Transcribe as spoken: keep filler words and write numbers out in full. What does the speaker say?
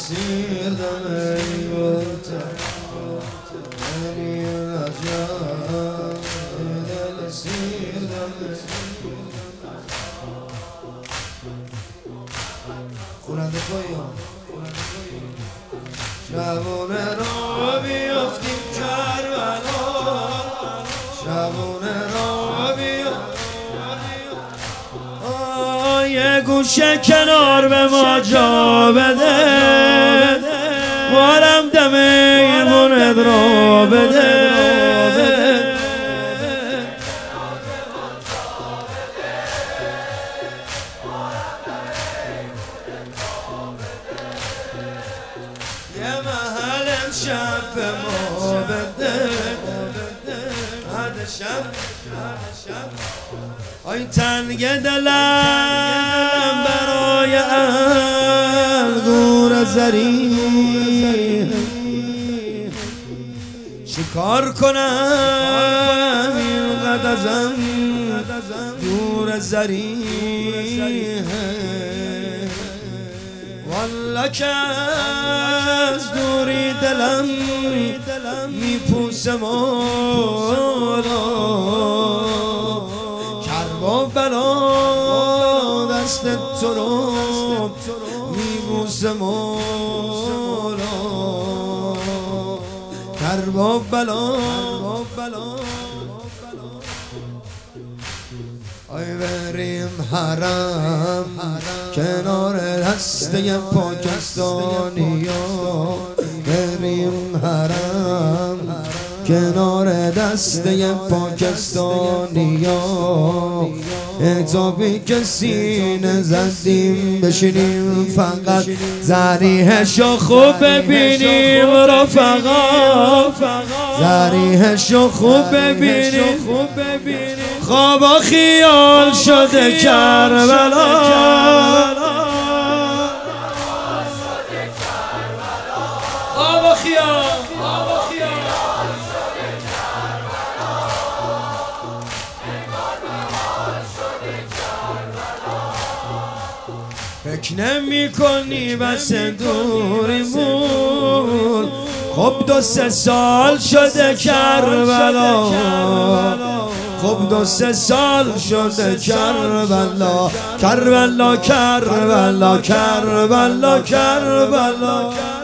سیردم ای بلتر یعنی عجب دل سیردم خوننده توی ها شبونه را بیافتیم کربلا شبونه را بیافتیم یه گوشه کنار به ما جا بده مارم دم ایمونت را بده یه محل شب به ما بده هر شب آی تنگ دلم برای انگور زری چیکار کنم اینقدر ازم دور زری والا که از دوری دلم میپوسه مالا کرب و بلا دست تو رو میبوسه مالا کرب و بلا آی بریم حرم کنار دسته پاکستانی ها بریم حرم کنار دسته پاکستانی ها اتابی که سینه زدیم بشینیم فقط زریحشو خوب ببینیم رفقا زریحشو خوب ببینیم خواب و خیال شده کربلا خواب و خیال فکر نمی کنی بس دوریمون خب دو سه سال شده کربلا خب دو سه سال شده کربلا کربلا کربلا کربلا کربلا